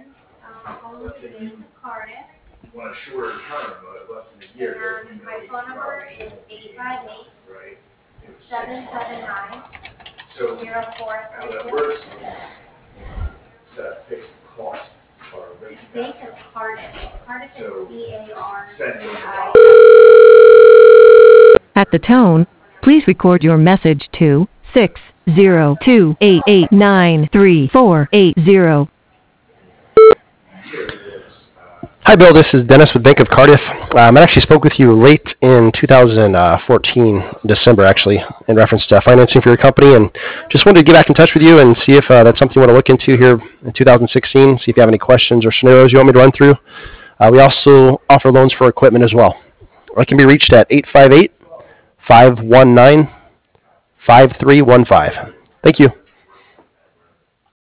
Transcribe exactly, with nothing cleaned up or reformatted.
Um, home is in Cardiff, On a shorter term, uh, less than a year. and my phone number is eight five eight, Right. seven seven nine, So zero four how three that two. works is a fixed cost or rate. It's based in Cardiff. Cardiff So is C A R D sending I. At the tone, please record your message to six zero two eight eight nine three four eight zero. Hi, Bill. This is Dennis with Bank of Cardiff. Um, I actually spoke with you late in two thousand fourteen, December, actually, in reference to financing for your company, and just wanted to get back in touch with you and see if uh, that's something you want to look into here in two thousand sixteen, see if you have any questions or scenarios you want me to run through. Uh, we also offer loans for equipment as well. I can be reached at eight five eight, five one nine, five three one five. Thank you.